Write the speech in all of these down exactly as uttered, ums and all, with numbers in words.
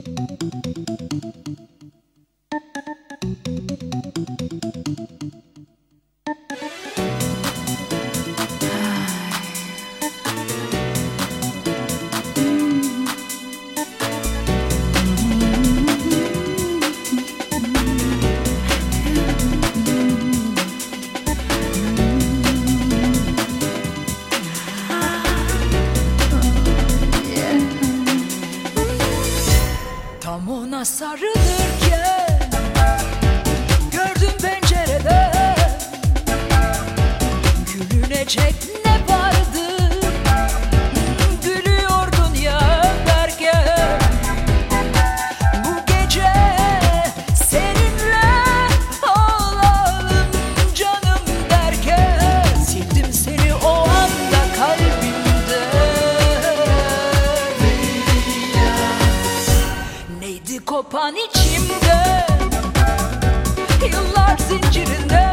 Tam ona sarılırken gördüm pencerede, gülünecek ne vardı, gülüyordun ya öperken. Bu gece seninle olalım canım derken, sildim seni o anda kalbimde. Neydi kopan içimde, yıllar zincirinde,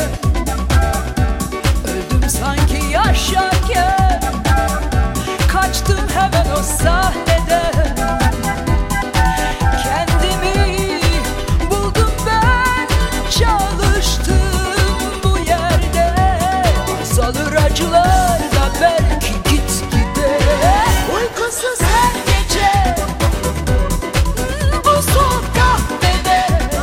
öldüm sanki yaşarken, kaçtım hemen o sahneden. Kendimi buldum ben, çalıştım bu yerde. Azalır acılar da belki gitgide. Uykusuz her gece bu soğuk kahvede,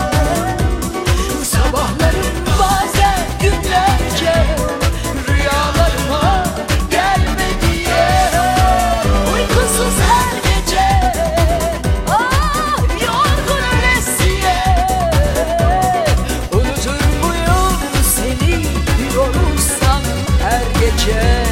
sabahlarım bazen günlerce rüyalarıma gelme diye. Uykusuz her gece, ah yorgun ölesiye, unutur muyum seni yorulsam her gece.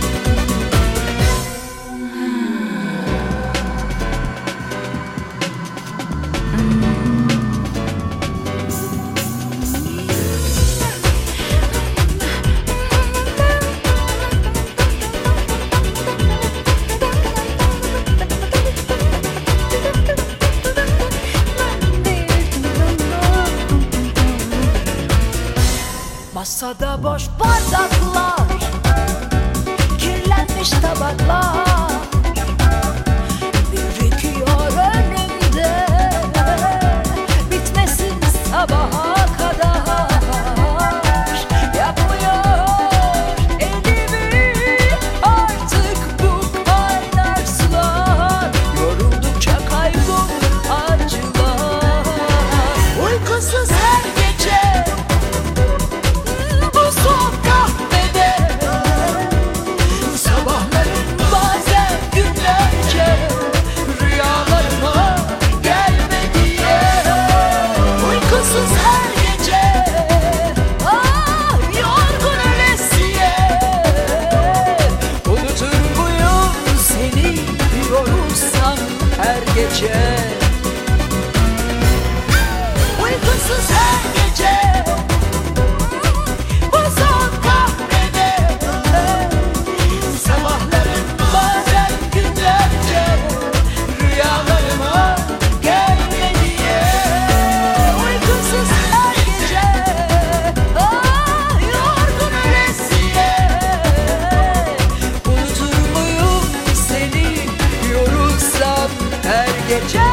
Masada boş bardaklar, kirlenmiş tabaklar birikiyor önümde, bitmesin sabaha kadar. Yapmıyor elimi artık bu kaynar sular, yoruldukça kaybolur acılar. Uykusuz her gece bu soğuk kahvede, sabahlarım bazen günlerce rüyalarıma gelme diye. Uykusuz her gece, ah yorgun ölesiye, unutur muyum seni yorulsam her gece. Uykusuz her gece bu soğuk kahvede, sabahlarım bazen günlerce rüyalarıma gelme diye. Uykusuz her gece, ah yorgun ölesiye, unutur muyum seni yorulsam her gece.